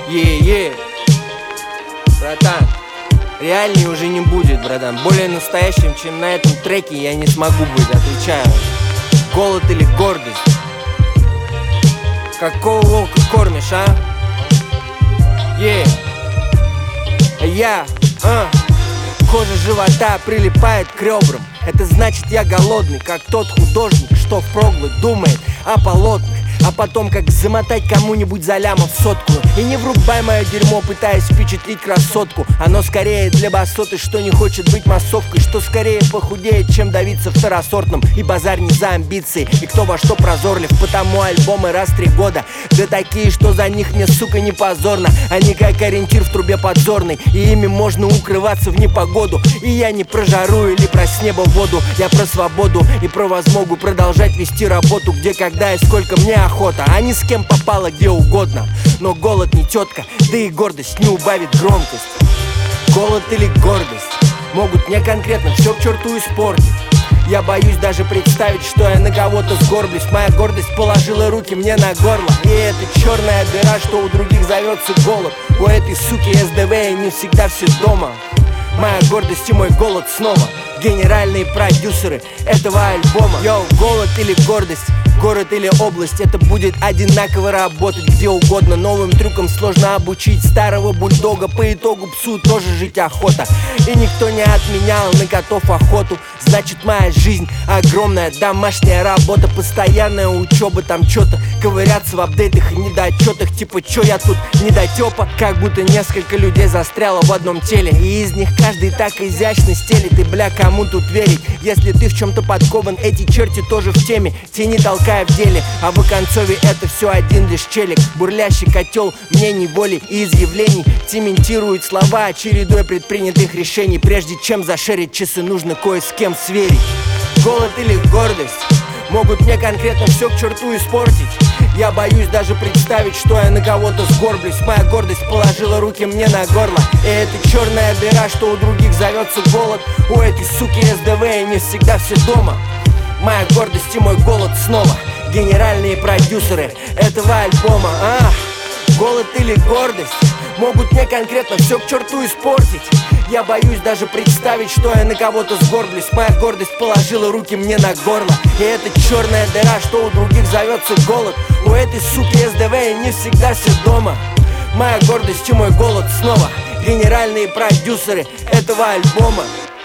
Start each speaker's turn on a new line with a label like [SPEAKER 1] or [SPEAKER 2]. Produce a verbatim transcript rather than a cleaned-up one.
[SPEAKER 1] Е-е, братан, реальней уже не будет, братан. Более настоящим, чем на этом треке, я не смогу быть, отвечаю. Голод или гордость? Какого волка кормишь, а? Е, я, а кожа живота прилипает к ребрам. Это значит, я голодный, как тот художник, что впроголодь думает о полотнах, а потом как замотать кому-нибудь за лямов сотку. И не врубай мое дерьмо, пытаясь впечатлить красотку. Оно скорее для басоты, что не хочет быть массовкой, что скорее похудеет, чем давиться второсортным. И базар не за амбиции, и кто во что прозорлив. Потому альбомы раз в три года, да такие, что за них мне, сука, не позорно. Они как ориентир в трубе подзорной, и ими можно укрываться в непогоду. И я не про жару или про с неба воду, я про свободу и про возмогу продолжать вести работу, где, когда и сколько мне охота, а не с кем попало, где угодно. Но голод не тетка, да и гордость не убавит громкость. Голод или гордость могут мне конкретно все к черту испортить. Я боюсь даже представить, что я на кого-то сгорблюсь. Моя гордость положила руки мне на горло, и это черная дыра, что у других зовется голод. У этой суки эс дэ вэ не всегда все дома. Моя гордость и мой голод снова генеральные продюсеры этого альбома. Йоу, голод или гордость, город или область, это будет одинаково работать где угодно. Новым трюкам сложно обучить старого бульдога, по итогу псу тоже жить охота. И никто не отменял на котов охоту. Значит, моя жизнь огромная домашняя работа, постоянная учеба, там что-то ковыряться в апдейтах и недочетах. Типа, чё я тут недотёпа? Как будто несколько людей застряло в одном теле, и из них каждый так изящно стелит. И бля, кому тут верить, если ты в чем-то подкован? Эти черти тоже в теме, те не толкая в деле. А в оконцове это все один лишь челик, бурлящий котел мнений, воли и изъявлений. Цементирует слова чередой предпринятых решений. Прежде чем зашерить часы, нужно кое с кем сверить. Голод или гордость могут мне конкретно все к черту испортить. Я боюсь даже представить, что я на кого-то сгорблюсь. Моя гордость положила руки мне на горло, и это черная дыра, что у других зовется голод. У этой суки эс дэ вэ не всегда все дома. Моя гордость и мой голод снова генеральные продюсеры этого альбома. А, голод или гордость могут мне конкретно все к черту испортить. Я боюсь даже представить, что я на кого-то сгорблюсь. Моя гордость положила руки мне на горло, и это черная дыра, что у других зовется голод. У этой суки эс дэ вэ не всегда все дома. Моя гордость и мой голод снова генеральные продюсеры этого альбома.